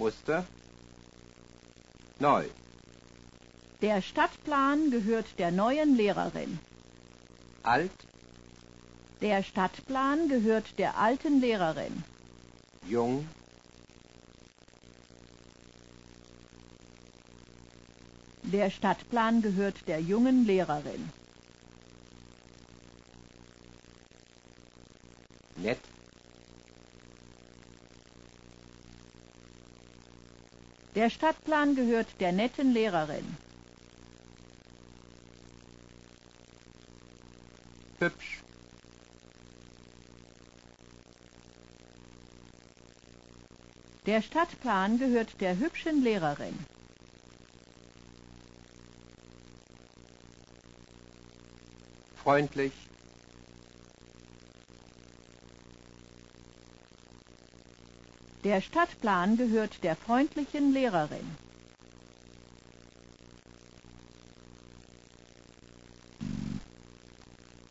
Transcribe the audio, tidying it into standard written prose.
Muster. Neu. Der Stadtplan gehört der neuen Lehrerin. Alt. Der Stadtplan gehört der alten Lehrerin. Jung. Der Stadtplan gehört der jungen Lehrerin. Nett. Der Stadtplan gehört der netten Lehrerin. Hübsch. Der Stadtplan gehört der hübschen Lehrerin. Freundlich. Der Stadtplan gehört der freundlichen Lehrerin.